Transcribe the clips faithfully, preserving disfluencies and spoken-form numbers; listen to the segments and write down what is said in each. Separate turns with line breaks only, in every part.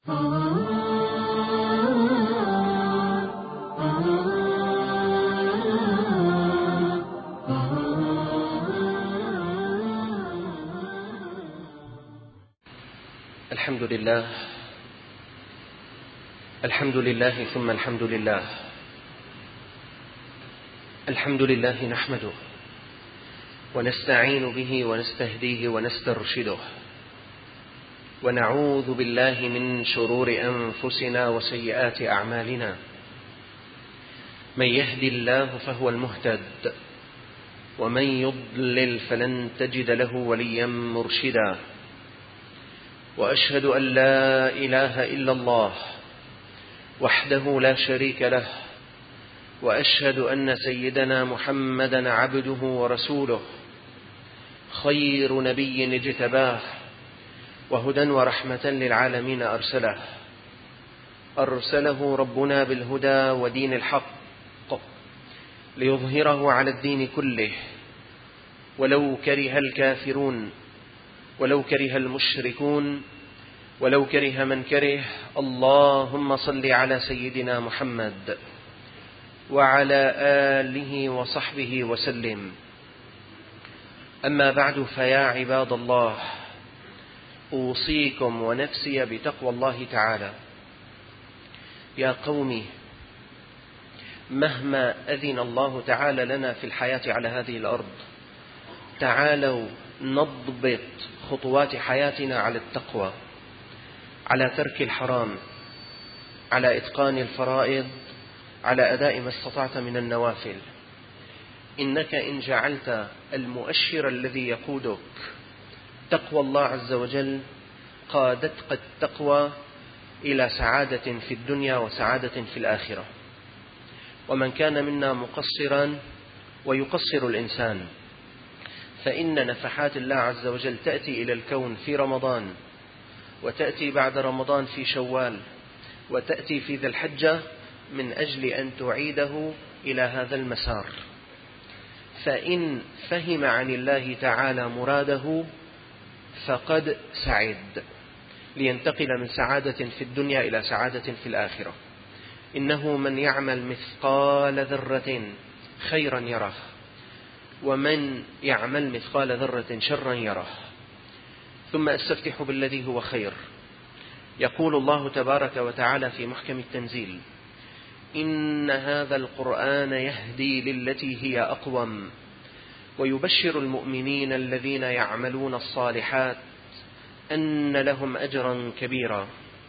الحمد لله الحمد لله ثم الحمد لله الحمد لله نحمده ونستعين به ونستهديه ونسترشده ونعوذ بالله من شرور أنفسنا وسيئات أعمالنا. من يهدي الله فهو المهتد ومن يضلل فلن تجد له وليا مرشدا. وأشهد أن لا إله إلا الله وحده لا شريك له، وأشهد أن سيدنا محمدا عبده ورسوله، خير نبي اجتباه وهدى ورحمة للعالمين أرسله أرسله ربنا بالهدى ودين الحق ليظهره على الدين كله ولو كره الكافرون ولو كره المشركون ولو كره من كره. اللهم صل على سيدنا محمد وعلى آله وصحبه وسلم. أما بعد، فيا عباد الله، أوصيكم ونفسي بتقوى الله تعالى. يا قومي، مهما أذن الله تعالى لنا في الحياة على هذه الأرض، تعالوا نضبط خطوات حياتنا على التقوى، على ترك الحرام، على إتقان الفرائض، على أداء ما استطعت من النوافل. إنك إن جعلت المؤشر الذي يقودك تقوى الله عز وجل، قادتك التقوى إلى سعادة في الدنيا وسعادة في الآخرة. ومن كان منا مقصرا، ويقصر الإنسان، فإن نفحات الله عز وجل تأتي إلى الكون في رمضان، وتأتي بعد رمضان في شوال، وتأتي في ذي الحجة، من أجل أن تعيده إلى هذا المسار. فإن فهم عن الله تعالى مراده فقد سعد، لينتقل من سعادة في الدنيا إلى سعادة في الآخرة. إنه من يعمل مثقال ذرة خيرا يره، ومن يعمل مثقال ذرة شرا يره. ثم أستفتح بالذي هو خير. يقول الله تبارك وتعالى في محكم التنزيل: إن هذا القرآن يهدي للتي هي أقوم ويبشر المؤمنين الذين يعملون الصالحات أن لهم أجرا كبيرا.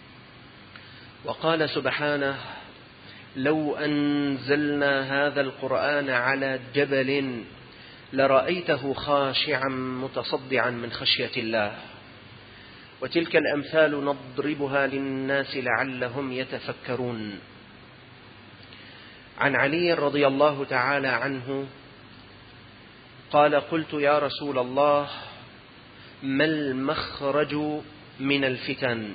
وقال سبحانه: لو أنزلنا هذا القرآن على جبل لرأيته خاشعا متصدعا من خشية الله. وتلك الأمثال نضربها للناس لعلهم يتفكرون. عن علي رضي الله تعالى عنه قال: قلت يا رسول الله، ما المخرج من الفتن؟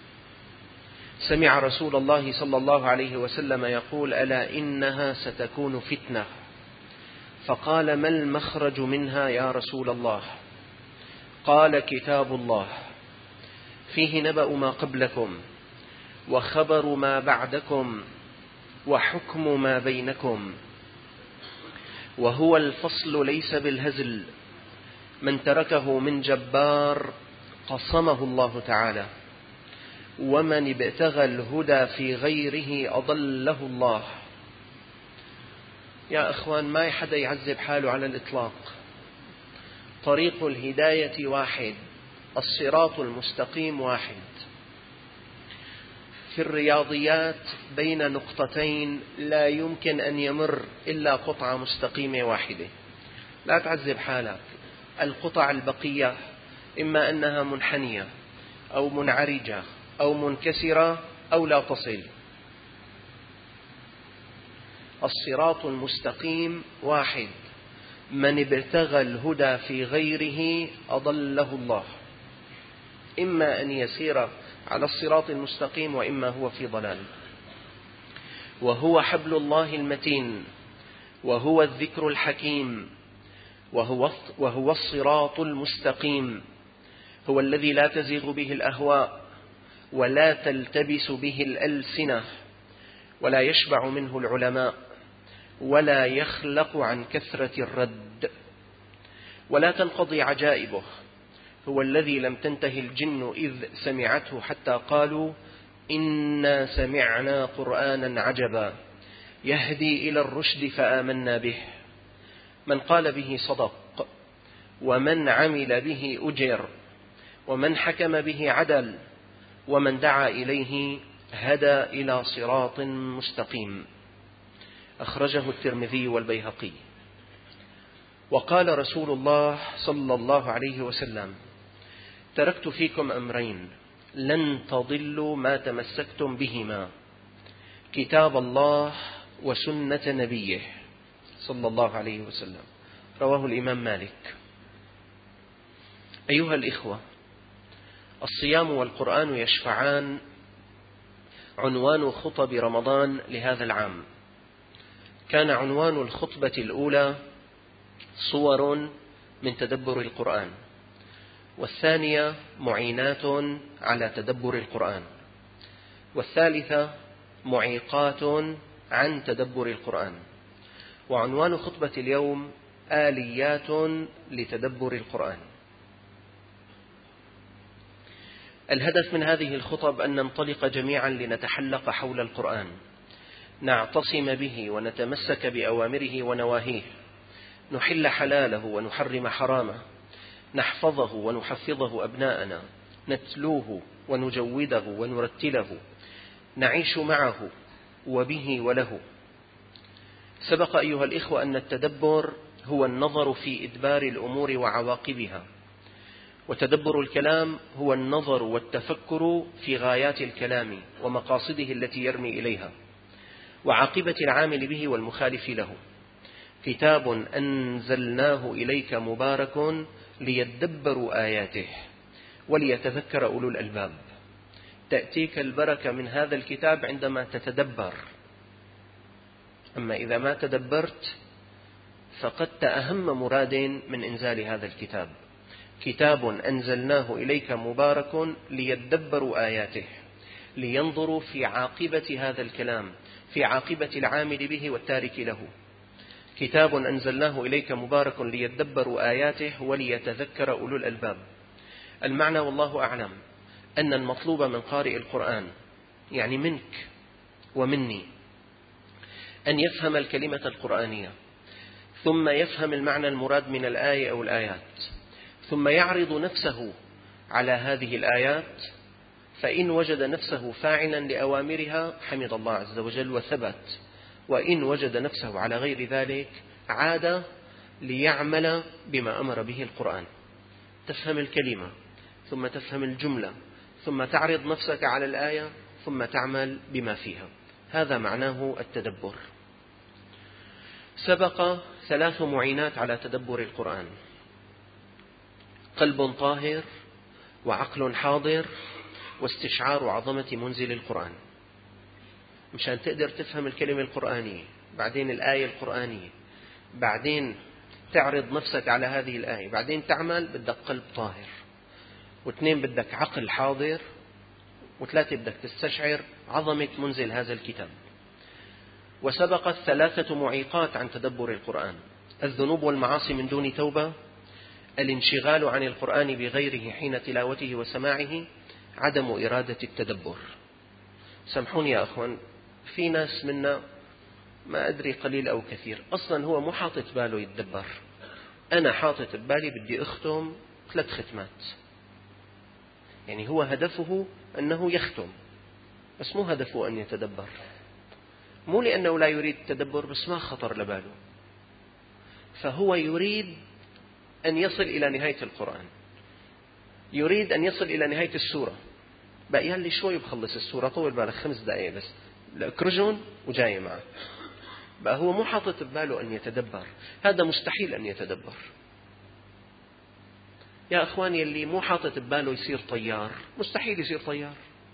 سمع رسول الله صلى الله عليه وسلم يقول: ألا إنها ستكون فتنة. فقال: ما المخرج منها يا رسول الله؟ قال: كتاب الله فيه نبأ ما قبلكم وخبر ما بعدكم وحكم ما بينكم، وهو الفصل ليس بالهزل، من تركه من جبار قصمه الله تعالى، ومن ابتغى الهدى في غيره أضله الله. يا أخوان، ما حدا يعذب حاله على الإطلاق. طريق الهداية واحد، الصراط المستقيم واحد. في الرياضيات بين نقطتين لا يمكن أن يمر إلا قطعة مستقيمة واحدة. لا تعذب حالك. القطع البقية إما أنها منحنية أو منعرجة أو منكسرة أو لا تصل. الصراط المستقيم واحد، من ابتغى الهدى في غيره أضله الله. إما أن يسير على الصراط المستقيم، وإما هو في ضلال. وهو حبل الله المتين، وهو الذكر الحكيم، وهو وهو الصراط المستقيم، هو الذي لا تزيغ به الأهواء، ولا تلتبس به الألسنة، ولا يشبع منه العلماء، ولا يخلق عن كثرة الرد، ولا تنقضي عجائبه. هو الذي لم تنته الجن إذ سمعته حتى قالوا إنا سمعنا قرآنا عجبا يهدي إلى الرشد فآمنا به. من قال به صدق، ومن عمل به أجر، ومن حكم به عدل، ومن دعا إليه هدى إلى صراط مستقيم. أخرجه الترمذي والبيهقي. وقال رسول الله صلى الله عليه وسلم: تركت فيكم أمرين لن تضلوا ما تمسكتم بهما، كتاب الله وسنة نبيه صلى الله عليه وسلم. رواه الإمام مالك. أيها الإخوة، الصيام والقرآن يشفعان عنوان خطب رمضان لهذا العام. كان عنوان الخطبة الأولى صور من تدبر القرآن، والثانية معينات على تدبر القرآن، والثالثة معيقات عن تدبر القرآن. وعنوان خطبة اليوم آليات لتدبر القرآن. الهدف من هذه الخطب أن ننطلق جميعا لنتحلق حول القرآن، نعتصم به ونتمسك بأوامره ونواهيه، نحل حلاله ونحرم حرامه، نحفظه ونحفظه أبناءنا، نتلوه ونجوده ونرتله، نعيش معه وبه وله. سبق أيها الإخوة أن التدبر هو النظر في إدبار الأمور وعواقبها، وتدبر الكلام هو النظر والتفكر في غايات الكلام ومقاصده التي يرمي إليها، وعاقبة العامل به والمخالف له. كتاب أنزلناه إليك مبارك ليدبروا آياته وليتذكر أولو الألباب. تأتيك البركة من هذا الكتاب عندما تتدبر، أما إذا ما تدبرت فقدت أهم مراد من إنزال هذا الكتاب. كتاب أنزلناه إليك مبارك ليدبروا آياته، لينظروا في عاقبة هذا الكلام، في عاقبة العامل به والتارك له. كتاب أنزلناه إليك مبارك ليدبروا آياته وليتذكر أولو الألباب. المعنى والله أعلم أن المطلوب من قارئ القرآن، يعني منك ومني، أن يفهم الكلمة القرآنية، ثم يفهم المعنى المراد من الآية أو الآيات، ثم يعرض نفسه على هذه الآيات، فإن وجد نفسه فاعلا لأوامرها حمد الله عز وجل وثبت، وإن وجد نفسه على غير ذلك عاد ليعمل بما أمر به القرآن. تفهم الكلمة، ثم تفهم الجملة، ثم تعرض نفسك على الآية، ثم تعمل بما فيها. هذا معناه التدبر. سبق ثلاث معينات على تدبر القرآن: قلب طاهر، وعقل حاضر، واستشعار عظمة منزل القرآن. مشان تقدر تفهم الكلمة القرآنية، بعدين الآية القرآنية، بعدين تعرض نفسك على هذه الآية، بعدين تعمل، بدك قلب طاهر، واثنين بدك عقل حاضر، وثلاثة بدك تستشعر عظمة منزل هذا الكتاب. وسبقت ثلاثة معيقات عن تدبر القرآن: الذنوب والمعاصي من دون توبة، الانشغال عن القرآن بغيره حين تلاوته وسماعه، عدم إرادة التدبر. سامحوني يا أخوان، في ناس منا ما أدري قليل أو كثير أصلا هو مو حاطط باله يتدبر. أنا حاطط ببالي بدي أختم ثلاث ختمات، يعني هو هدفه أنه يختم، بس مو هدفه أن يتدبر. مو لأنه لا يريد التدبر، بس ما خطر لباله، فهو يريد أن يصل إلى نهاية القرآن، يريد أن يصل إلى نهاية السورة، بقى لي شوي بخلص السورة، طول بالك خمس دقائق بس لأكرجون وجاي معه. بقى هو مو حاطط بباله أن يتدبر. هذا مستحيل أن يتدبر. يا أخواني، اللي مو حاطط بباله يصير طيار، مستحيل يصير طيار.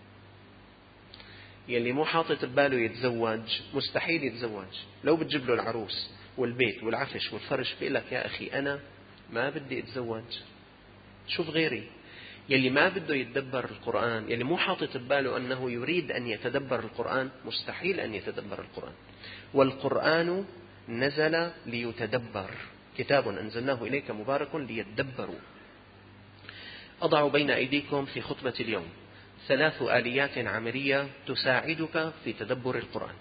يلي مو حاطط بباله يتزوج، مستحيل يتزوج. لو بتجيب له العروس والبيت والعفش والفرش بيقول لك يا أخي أنا ما بدي أتزوج، شوف غيري. يلي ما بده يتدبر القرآن، يلي مو حاطط بباله أنه يريد أن يتدبر القرآن، مستحيل أن يتدبر القرآن. والقرآن نزل ليتدبر، كتاب أنزلناه إليك مبارك ليتدبروا. أضع بين أيديكم في خطبة اليوم ثلاث آليات عملية تساعدك في تدبر القرآن.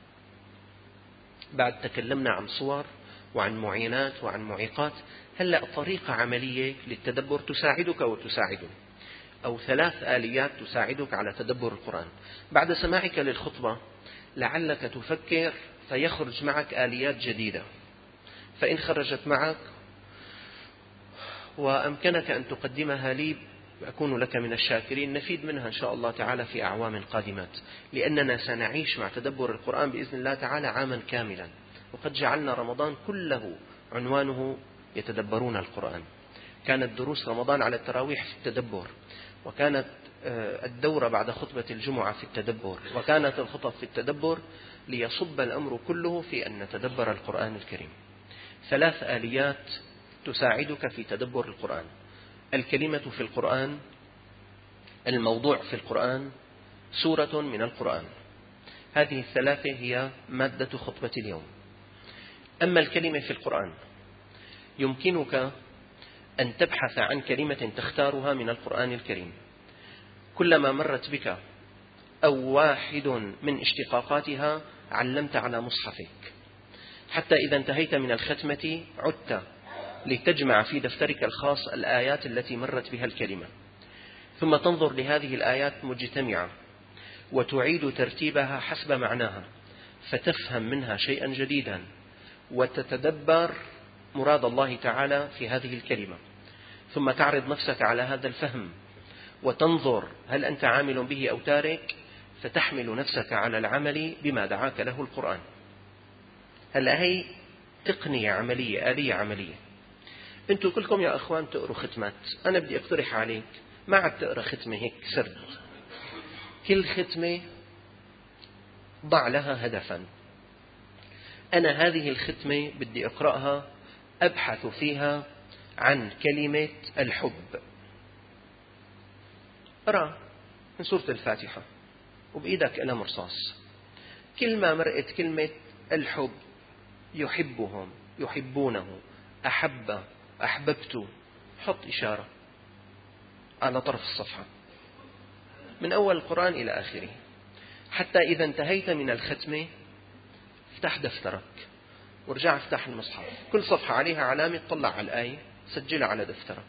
بعد تكلمنا عن صور وعن معينات وعن معيقات، هلأ طريقة عملية للتدبر تساعدك وتساعدني، أو ثلاث آليات تساعدك على تدبر القرآن. بعد سماعك للخطبة لعلك تفكر فيخرج معك آليات جديدة، فإن خرجت معك وأمكنك أن تقدمها لي أكون لك من الشاكرين، نفيد منها إن شاء الله تعالى في أعوام قادمات، لأننا سنعيش مع تدبر القرآن بإذن الله تعالى عاما كاملا، وقد جعلنا رمضان كله عنوانه يتدبرون القرآن. كانت دروس رمضان على التراويح في التدبر، وكانت الدورة بعد خطبة الجمعة في التدبر، وكانت الخطب في التدبر، ليصب الأمر كله في أن نتدبر القرآن الكريم. ثلاث آليات تساعدك في تدبر القرآن: الكلمة في القرآن، الموضوع في القرآن، سورة من القرآن. هذه الثلاثة هي مادة خطبة اليوم. أما الكلمة في القرآن، يمكنك أن تبحث عن كلمة تختارها من القرآن الكريم، كلما مرت بك أو واحد من اشتقاقاتها علمت على مصحفك، حتى إذا انتهيت من الختمة عدت لتجمع في دفترك الخاص الآيات التي مرت بها الكلمة، ثم تنظر لهذه الآيات مجتمعة وتعيد ترتيبها حسب معناها، فتفهم منها شيئا جديدا وتتدبر مراد الله تعالى في هذه الكلمة، ثم تعرض نفسك على هذا الفهم وتنظر هل أنت عامل به أو تارك، فتحمل نفسك على العمل بما دعاك له القرآن. هلأ هي تقنية عملية، آلية عملية. أنتوا كلكم يا أخوان تقروا ختمات، أنا بدي أقترح عليك ما عاد تقرأ ختمة هيك سرد، كل ختمة ضع لها هدفا. أنا هذه الختمة بدي أقرأها أبحث فيها عن كلمة الحب. أرى من سورة الفاتحة وبإيدك قلم رصاص، كل ما مرأت كلمة الحب، يحبهم، يحبونه، أحب، أحببت، حط إشارة على طرف الصفحة من أول القرآن إلى آخره، حتى إذا انتهيت من الختمة افتح دفترك وارجع افتح المصحف، كل صفحة عليها علامة طلع على الآية سجلها على دفترك،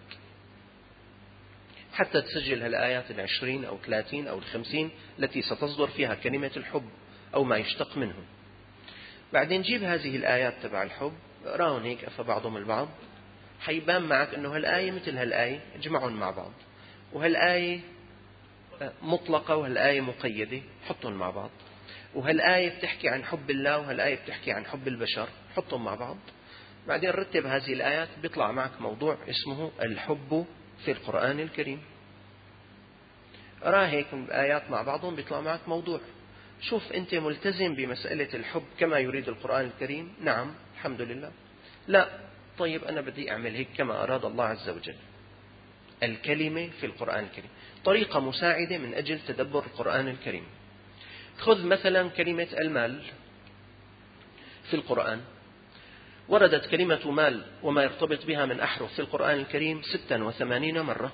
حتى تسجل هالآيات العشرين أو ثلاثين أو الخمسين التي ستصدر فيها كلمة الحب أو ما يشتق منه. بعدين جيب هذه الآيات تبع الحب، اقراهم هيك أفا بعضهم البعض، حيبان معك أنه هالآية مثل هالآية، اجمعهم مع بعض، وهالآية مطلقة وهالآية مقيدة، حطهم مع بعض، وهالآية بتحكي عن حب الله وهالآية بتحكي عن حب البشر، حطهم مع بعض. بعدين رتب هذه الآيات، بيطلع معك موضوع اسمه الحب في القرآن الكريم. أرى هيك الآيات مع بعضهم بيطلع معك موضوع. شوف أنت ملتزم بمسألة الحب كما يريد القرآن الكريم؟ نعم الحمد لله. لا، طيب أنا بدي أعمل هيك كما أراد الله عز وجل. الكلمة في القرآن الكريم طريقة مساعدة من أجل تدبر القرآن الكريم. خذ مثلا كلمة المال في القرآن، وردت كلمة مال وما يرتبط بها من أحرف في القرآن الكريم ستة وثمانين مرة.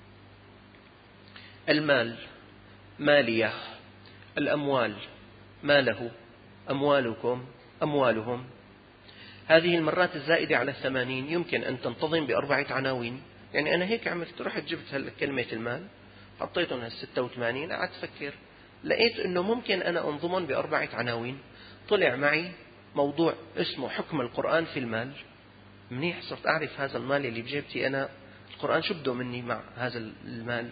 المال، مالية، الأموال، ماله، أموالكم، أموالهم. هذه المرات الزائدة على الثمانين يمكن أن تنتظم بأربعة عناوين. يعني أنا هيك عملت، رحت جبت كلمة المال حطيتهم هالستة وثمانين، قعدت أفكر لقيت أنه ممكن أنا أنظمهم بأربعة عناوين. طلع معي موضوع اسمه حكم القرآن في المال. منيح، صرت أعرف هذا المال اللي بجيبتي أنا القرآن شو بده مني مع هذا المال.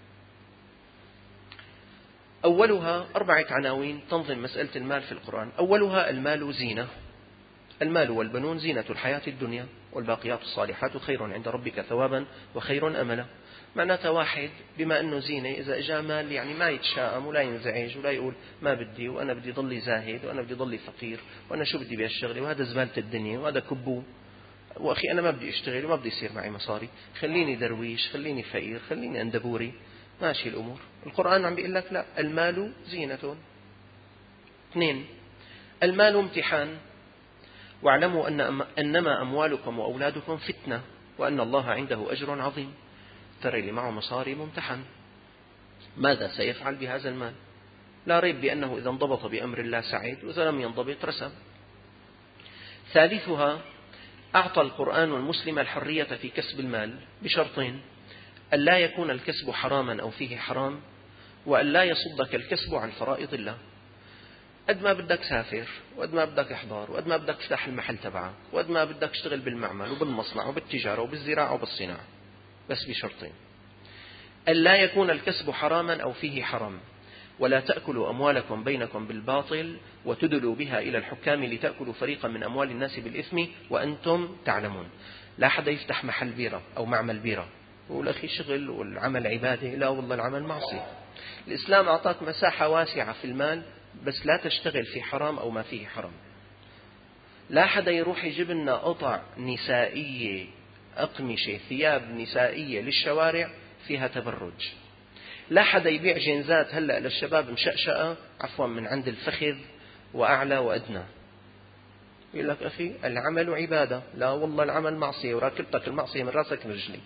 أولها أربعة عناوين تنظم مسألة المال في القرآن. أولها المال زينة، المال والبنون زينة الحياة الدنيا والباقيات الصالحات خير عند ربك ثوابا وخير أملا. معناتها واحد بما أنه زينة، إذا إجا مال يعني ما يتشائم ولا ينزعج ولا يقول ما بدي وأنا بدي ضلي زاهد وأنا بدي ضلي فقير وأنا شو بدي بهالشغلة وهذا زبالة الدنيا وهذا كبو. وأخي أنا ما بدي أشتغل وما بدي يصير معي مصاري، خليني درويش، خليني فقير، خليني أندبوري، ماشي الأمور. القرآن عم بيقول لك لا، المال زينة. اثنين، المال امتحان، واعلموا أن أنما أموالكم وأولادكم فتنة وأن الله عنده أجر عظيم. ترى اللي معه مصاري ممتحن، ماذا سيفعل بهذا المال؟ لا ريب بأنه إذا انضبط بأمر الله سعيد، وإذا لم ينضبط رسم. ثالثها، أعطى القرآن المسلم الحرية في كسب المال بشرطين: أن لا يكون الكسب حراما أو فيه حرام، وأن لا يصدك الكسب عن فرائض الله. قد ما بدك سافر، وقد ما بدك احضار، وقد ما بدك تفتح المحل تبعك، وقد ما بدك تشتغل بالمعمل وبالمصنع وبالتجارة وبالزراعة وبالصناعة، بس بشرطين: أن لا يكون الكسب حراما أو فيه حرام، ولا تأكلوا أموالكم بينكم بالباطل وتدلوا بها إلى الحكام لتأكلوا فريقا من أموال الناس بالإثم وأنتم تعلمون. لا حدا يفتح محل بيرة أو معمل بيرة ويقول أخي شغل والعمل عبادة، لا والله العمل معصية. الإسلام أعطاك مساحة واسعة في المال، بس لا تشتغل في حرام أو ما فيه حرام. لا حدا يروح يجيب لنا قطع نسائية، أقمشة، ثياب نسائية للشوارع فيها تبرج. لا حدا يبيع جنزات هلأ للشباب مشقشقة، عفوا من عند الفخذ وأعلى وأدنى، يقول لك أخي العمل عبادة، لا والله العمل معصية وراكبتك المعصية من راسك لرجلك.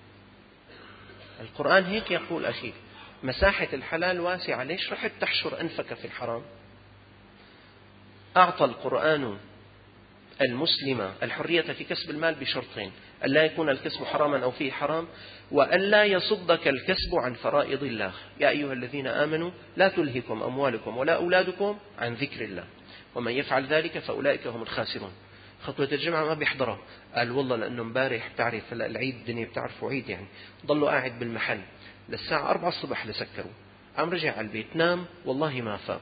القرآن هيك يقول أخي، مساحة الحلال واسعة، ليش رحت تحشر أنفك في الحرام؟ أعطى القرآن المسلم الحرية في كسب المال بشرطين: ألا يكون الكسب حراما أو فيه حرام، وألا يصدك الكسب عن فرائض الله. يا أيها الذين آمنوا لا تلهكم أموالكم ولا أولادكم عن ذكر الله ومن يفعل ذلك فأولئك هم الخاسرون. خطوة الجمعة ما بيحضرها، قال والله لأنه امبارح بتعرف هلا العيد الدنيا بتعرفوا عيد، يعني ضلوا قاعد بالمحل للساعة أربعة الصبح لسكروا، عم رجع على البيت نام والله ما فاق.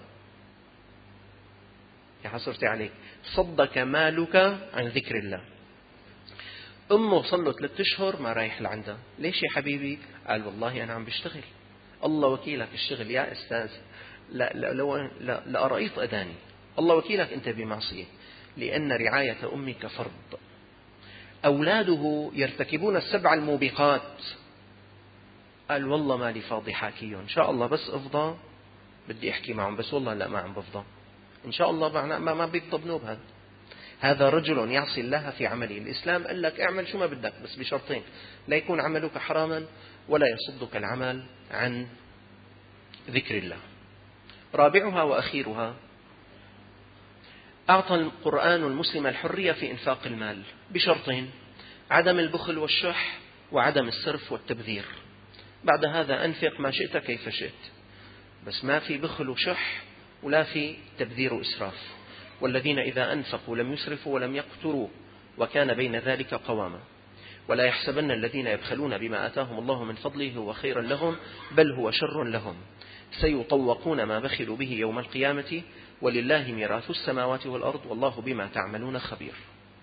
يا حصرتي عليك، صدك مالك عن ذكر الله. أمه صلوا ثلاثة أشهر ما رايح لعندها، ليش يا حبيبي؟ قال والله أنا عم بشتغل. الله وكيلك الشغل يا أستاذ، لا لا لو لا لأرأيت أداني. الله وكيلك أنت بمعصية، لأن رعاية أمك فرض. أولاده يرتكبون السبع الموبقات، قال والله مالي فاضي حاكيه، إن شاء الله بس أفضى بدي أحكي معهم، بس والله لا ما عم بفضى، إن شاء الله ما ما بيفضى بنوب. هذا هذا رجل يعصي الله في عمله. الإسلام قال لك اعمل شو ما بدك، بس بشرطين: لا يكون عملك حراما، ولا يصدك العمل عن ذكر الله. رابعها وأخيرها، أعطى القرآن المسلم الحرية في إنفاق المال بشرطين: عدم البخل والشح، وعدم السرف والتبذير. بعد هذا أنفق ما شئت كيف شئت، بس ما في بخل وشح ولا في تبذير وإسراف. والذين إذا أنفقوا لم يسرفوا ولم يقتروا وكان بين ذلك قواما. ولا يحسبن الذين يبخلون بما آتاهم الله من فضله هو خيرا لهم، بل هو شر لهم، سيطوقون ما بخلوا به يوم القيامة، ولله ميراث السماوات والأرض والله بما تعملون خبير.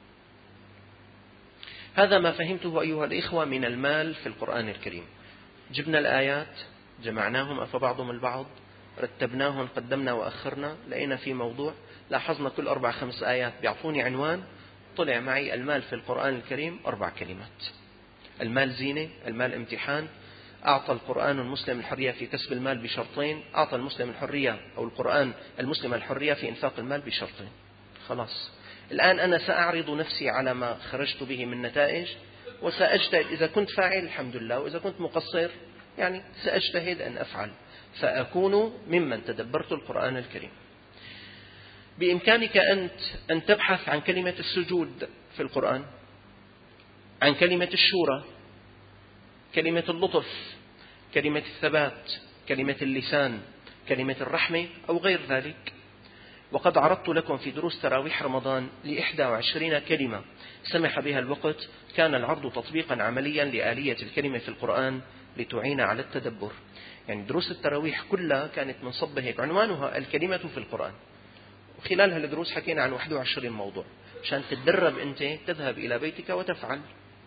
هذا ما فهمته أيها الإخوة من المال في القرآن الكريم. جبنا الآيات، جمعناهم أفبعضهم البعض، رتبناهم، قدمنا وأخرنا، لقينا في موضوع، لاحظنا كل أربع خمس آيات بيعطوني عنوان، طلع معي المال في القرآن الكريم أربع كلمات: المال زينة، المال امتحان، أعطى القرآن المسلم الحرية في كسب المال بشرطين، أعطى المسلم الحرية أو القرآن المسلم الحرية في إنفاق المال بشرطين. خلاص، الآن أنا سأعرض نفسي على ما خرجت به من نتائج، وسأجتهد. إذا كنت فاعل الحمد لله، وإذا كنت مقصر يعني سأجتهد أن أفعل، فأكون ممن تدبرت القرآن الكريم. بإمكانك أنت أن تبحث عن كلمة السجود في القرآن، عن كلمة الشورى، كلمة اللطف، كلمة الثبات، كلمة اللسان، كلمة الرحمة أو غير ذلك. وقد عرضت لكم في دروس تراويح رمضان لإحدى وعشرين كلمة سمح بها الوقت. كان العرض تطبيقا عمليا لآلية الكلمة في القرآن لتعين على التدبر. يعني دروس التراويح كلها كانت منصبة هيك، عنوانها الكلمة في القرآن، وخلال هالدروس حكينا عن واحد وعشرين موضوع عشان تتدرب أنت تذهب إلى بيتك وتفعل.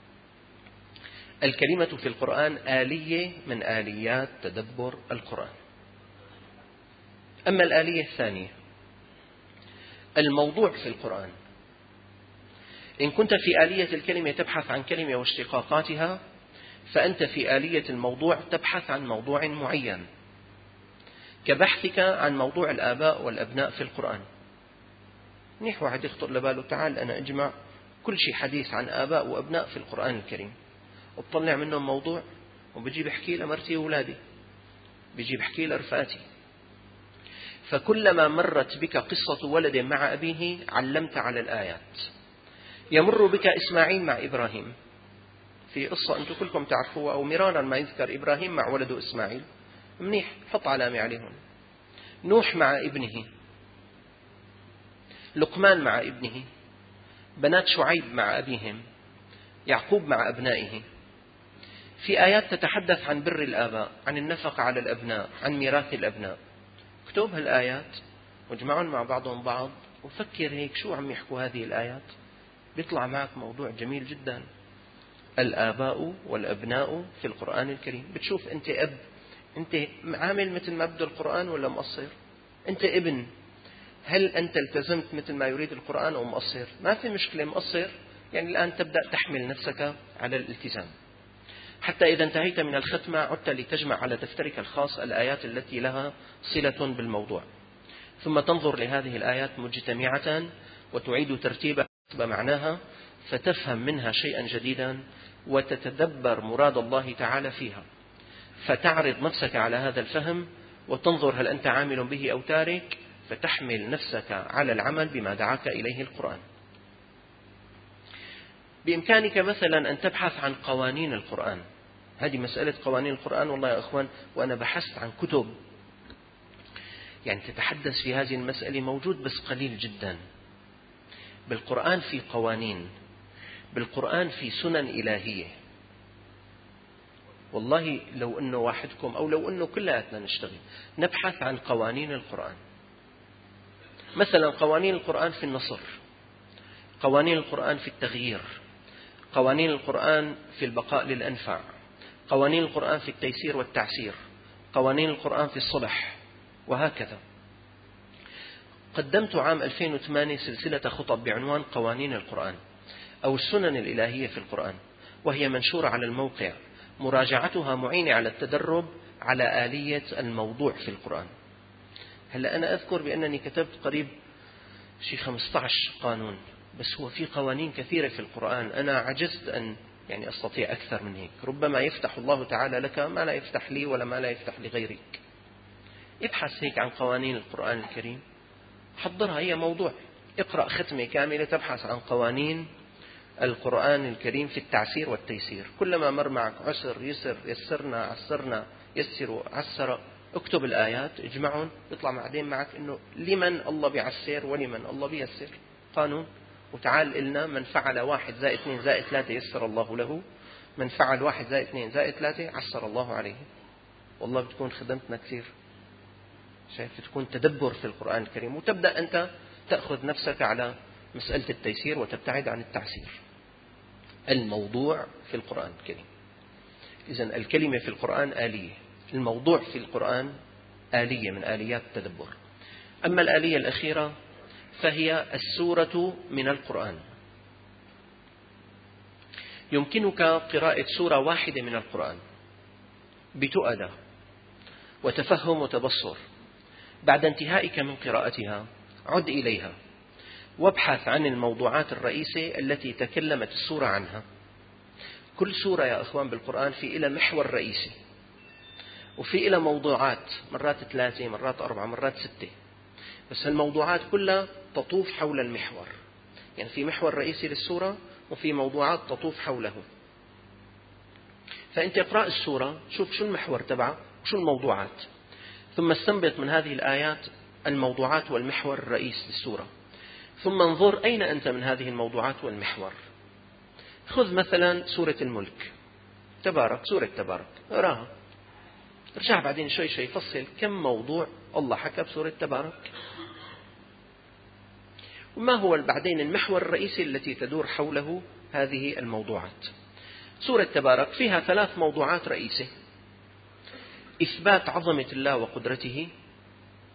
الكلمة في القرآن آلية من آليات تدبر القرآن. أما الآلية الثانية، الموضوع في القرآن. إن كنت في آلية الكلمة تبحث عن كلمة واشتقاقاتها، فأنت في آلية الموضوع تبحث عن موضوع معين، كبحثك عن موضوع الآباء والأبناء في القرآن. منيح واحد يخطر لباله تعال أنا أجمع كل شيء حديث عن آباء وأبناء في القرآن الكريم، وبطلع منهم موضوع وبجيب أحكي لمرتي وأولادي، بجيب أحكي لرفقاتي. فكلما مرت بك قصة ولد مع أبيه علمت على الآيات. يمر بك إسماعيل مع إبراهيم في قصة أنتم كلكم تعرفوها، أو مرارا ما يذكر إبراهيم مع ولده إسماعيل، منيح حط علامة عليهم. نوح مع ابنه، لقمان مع ابنه، بنات شعيب مع أبيهم، يعقوب مع أبنائه. في آيات تتحدث عن بر الآباء، عن النفقة على الأبناء، عن ميراث الأبناء. اكتب هالآيات واجمعهم مع بعضهم بعض وفكر هيك شو عم يحكوا هذه الآيات، بيطلع معك موضوع جميل جدا. الآباء والأبناء في القرآن الكريم. بتشوف أنت أب، أنت عامل مثل ما بده القرآن ولا مقصر؟ أنت ابن، هل أنت التزمت مثل ما يريد القرآن أو مقصر؟ ما في مشكلة، مقصر يعني الآن تبدأ تحمل نفسك على الالتزام، حتى إذا انتهيت من الختمة عدت لتجمع على دفترك الخاص الآيات التي لها صلة بالموضوع، ثم تنظر لهذه الآيات مجتمعة وتعيد ترتيب معناها، فتفهم منها شيئا جديدا وتتدبر مراد الله تعالى فيها، فتعرض نفسك على هذا الفهم وتنظر هل أنت عامل به أو تارك، فتحمل نفسك على العمل بما دعاك إليه القرآن. بإمكانك مثلا أن تبحث عن قوانين القرآن. هذه مسألة قوانين القرآن، والله يا أخوان وأنا بحثت عن كتب يعني تتحدث في هذه المسألة، موجود بس قليل جدا. بالقرآن في قوانين، بالقرآن في سنن إلهية. والله لو أنه واحدكم أو لو أنه كلياتنا نشتغل نبحث عن قوانين القرآن. مثلا قوانين القرآن في النصر، قوانين القرآن في التغيير، قوانين القرآن في البقاء للأنفع، قوانين القرآن في التيسير والتعسير، قوانين القرآن في الصلح، وهكذا. قدمت عام ألفين وثمانية سلسلة خطب بعنوان قوانين القرآن أو السنن الإلهية في القرآن، وهي منشورة على الموقع، مراجعتها معينة على التدرب على آلية الموضوع في القرآن. هلأ أنا أذكر بأنني كتبت قريب شي خمسة عشر قانون، بس هو في قوانين كثيرة في القرآن أنا عجزت أن يعني أستطيع أكثر من هيك. ربما يفتح الله تعالى لك ما لا يفتح لي ولا ما لا يفتح لغيرك. ابحث هيك عن قوانين القرآن الكريم، حضرها، هي موضوع. اقرأ ختمة كاملة تبحث عن قوانين القرآن الكريم في التعسير والتيسير. كلما مر معك عسر يسر، يسرنا عسرنا، يسر عسر، اكتب الآيات اجمعهم، يطلع بعدين معك انه لمن الله بيعسر ولمن الله بيسر قانون. وتعال إلنا من فعل واحد زائد اثنين زائد ثلاثة يسر الله له، من فعل واحد زائد اثنين زائد ثلاثة عسر الله عليه. والله بتكون خدمتنا كثير. شايف، تكون تدبر في القرآن الكريم، وتبدأ أنت تأخذ نفسك على مسألة التيسير وتبتعد عن التعسير. الموضوع في القرآن الكريم، إذن الكلمة في القرآن آلية، الموضوع في القرآن آلية من آليات التدبر. أما الآلية الأخيرة فهي السورة من القرآن. يمكنك قراءة سورة واحدة من القرآن بتؤدة وتفهم وتبصر. بعد انتهائك من قراءتها عد إليها وابحث عن الموضوعات الرئيسية التي تكلمت السورة عنها. كل سورة يا أخوان بالقرآن في إلى محور رئيسي، وفي إلى موضوعات، مرات ثلاثة مرات أربعة مرات ستة، بس الموضوعات كلها تطوف حول المحور. يعني في محور رئيسي للسورة وفي موضوعات تطوف حوله. فأنت اقرأ السورة، شوف شو المحور تبعه وشو الموضوعات، ثم استنبط من هذه الآيات الموضوعات والمحور الرئيس للسورة، ثم انظر أين أنت من هذه الموضوعات والمحور. خذ مثلا سورة الملك، تبارك، سورة تبارك، اقراها، ارجع بعدين شوي شوي فصل كم موضوع الله حكى بسورة تبارك، وما هو بعدين المحور الرئيسي التي تدور حوله هذه الموضوعات. سورة تبارك فيها ثلاث موضوعات رئيسية: إثبات عظمة الله وقدرته،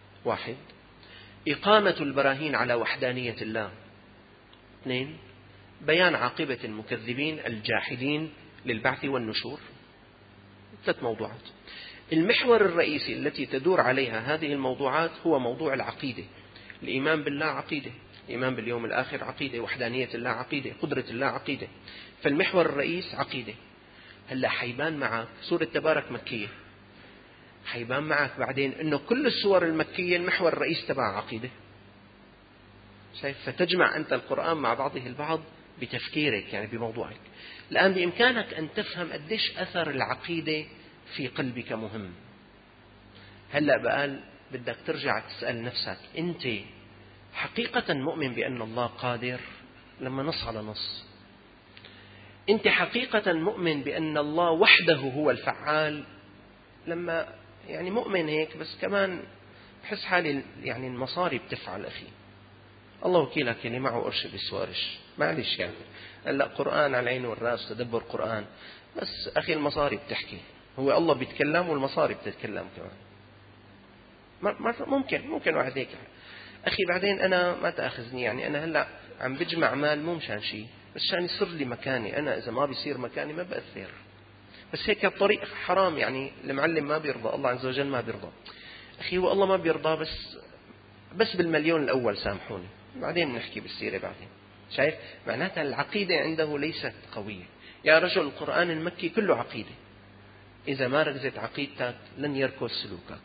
واحد; إقامة البراهين على وحدانية الله، اثنين; بيان عاقبة المكذبين الجاحدين للبعث والنشور. ثلاث موضوعات. المحور الرئيسي التي تدور عليها هذه الموضوعات هو موضوع العقيدة. الإيمان بالله عقيدة، الإيمان باليوم الآخر عقيدة، وحدانية الله عقيدة، قدرة الله عقيدة. فالمحور الرئيس عقيدة. هلا حيبان معك سورة تبارك مكية، حيبان معك بعدين أنه كل السور المكية المحور الرئيس تبع عقيدة. شايف؟ فتجمع أنت القرآن مع بعضه البعض بتفكيرك، يعني بموضوعك. الآن بإمكانك أن تفهم قديش أثر العقيدة في قلبك مهم. هلأ بقال بدك ترجع تسأل نفسك، أنت حقيقة مؤمن بأن الله قادر لما نص على نص؟ أنت حقيقة مؤمن بأن الله وحده هو الفعال لما يعني مؤمن هيك بس كمان بحس حالي يعني المصاري بتفعل أخي؟ الله وكيلك اللي معه قرش بيسوارش، معلش يعني هلا قرآن على العين والرأس، تدبر قرآن، بس أخي المصاري بتحكي. هو الله بيتكلم والمصاري بتتكلم كمان. ممكن ممكن واحد هيك أخي. بعدين أنا ما تأخذني، يعني أنا هلا عم بجمع مال مو مشان شيء، بس عشان يصير لي مكاني. أنا إذا ما بيصير مكاني ما بأثر، بس هيك الطريق حرام. يعني المعلم ما بيرضى، الله عز وجل ما بيرضى. أخي هو الله ما بيرضى، بس بس بالمليون الأول سامحوني، بعدين نحكي بالسيرة بعدين. شايف؟ معناتها العقيدة عنده ليست قوية. يا رجل القرآن المكي كله عقيدة، إذا ما ركزت عقيدتك لن يركز سلوكك.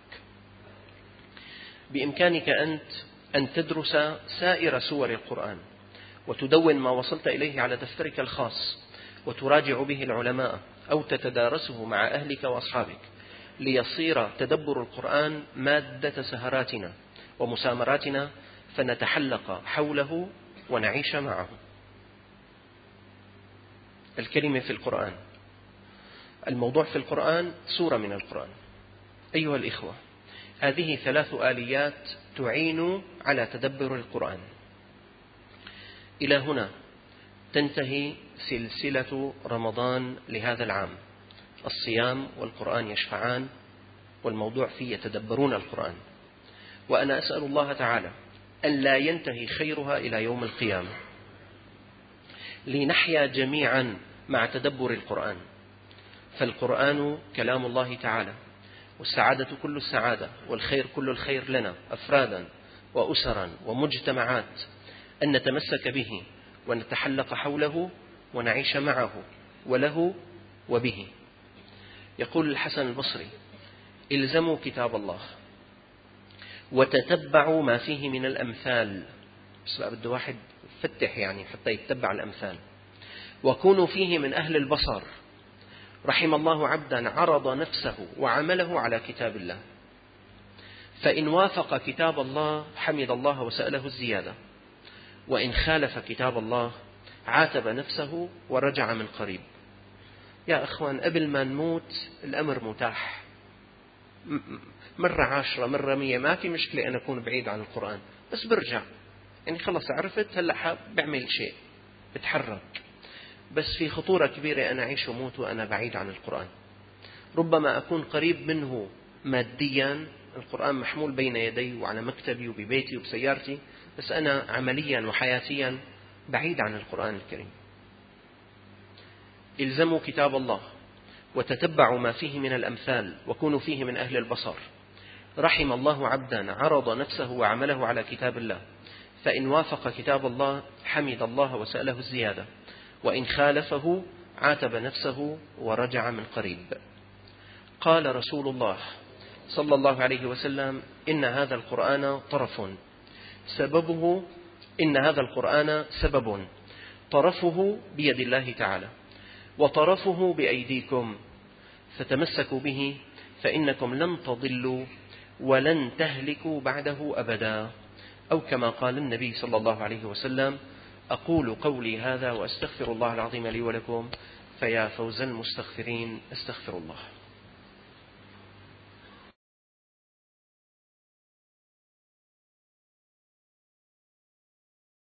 بإمكانك أنت أن تدرس سائر سور القرآن وتدون ما وصلت إليه على دفترك الخاص وتراجع به العلماء، أو تتدارسه مع أهلك وأصحابك، ليصير تدبر القرآن مادة سهراتنا ومسامراتنا، فنتحلق حوله ونعيش معه. الكلمة في القرآن، الموضوع في القرآن، سورة من القرآن. أيها الإخوة، هذه ثلاث آليات تعين على تدبر القرآن. إلى هنا تنتهي سلسلة رمضان لهذا العام. الصيام والقرآن يشفعان، والموضوع فيه يتدبرون القرآن. وأنا أسأل الله تعالى أن لا ينتهي خيرها إلى يوم القيامة، لنحيا جميعا مع تدبر القرآن. فالقرآن كلام الله تعالى، والسعادة كل السعادة والخير كل الخير لنا أفرادا وأسرا ومجتمعات، أن نتمسك به ونتحلق حوله ونعيش معه وله وبه. يقول الحسن البصري: الزموا كتاب الله وتتبعوا ما فيه من الأمثال. بس بقى بده واحد فتح يعني حتى يتبع الأمثال. وكونوا فيه من أهل البصر. رحم الله عبدا عرض نفسه وعمله على كتاب الله، فإن وافق كتاب الله حمد الله وسأله الزيادة، وإن خالف كتاب الله عاتب نفسه ورجع من قريب. يا أخوان، قبل ما نموت الأمر متاح، مرة عشرة مرة مية ما في مشكلة أن أكون بعيد عن القرآن، بس برجع يعني خلص عرفت هلأ حاب بعمل شيء بتحرك. بس في خطورة كبيرة أنا أعيش وموت وأنا بعيد عن القرآن. ربما أكون قريب منه ماديا، القرآن محمول بين يدي وعلى مكتبي وببيتي وبسيارتي، بس أنا عمليا وحياتيا بعيد عن القرآن الكريم. الزموا كتاب الله وتتبعوا ما فيه من الأمثال وكونوا فيه من أهل البصر. رحم الله عبدا عرض نفسه وعمله على كتاب الله، فإن وافق كتاب الله حمد الله وسأله الزيادة، وإن خالفه عاتب نفسه ورجع من قريب. قال رسول الله صلى الله عليه وسلم: إن هذا القرآن طرف سببه إن هذا القرآن سبب طرفه بيد الله تعالى وطرفه بأيديكم، فتمسكوا به فإنكم لن تضلوا ولن تهلكوا بعده أبدا، أو كما قال النبي صلى الله عليه وسلم. أقول قولي هذا وأستغفر الله العظيم لي ولكم، فيا فوز المستغفرين. استغفر الله.